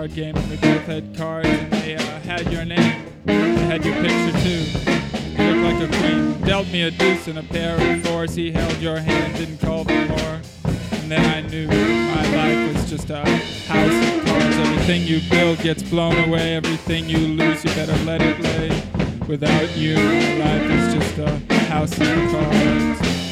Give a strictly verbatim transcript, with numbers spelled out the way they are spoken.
card game, and we both had cards, and they uh, had your name. They had your picture too. You looked like a queen. Dealt me a deuce and a pair of fours. He held your hand, didn't call for more. And then I knew my life was just a house of cards. Everything you build gets blown away. Everything you lose, you better let it lay. Without you, my life is just a house of cards.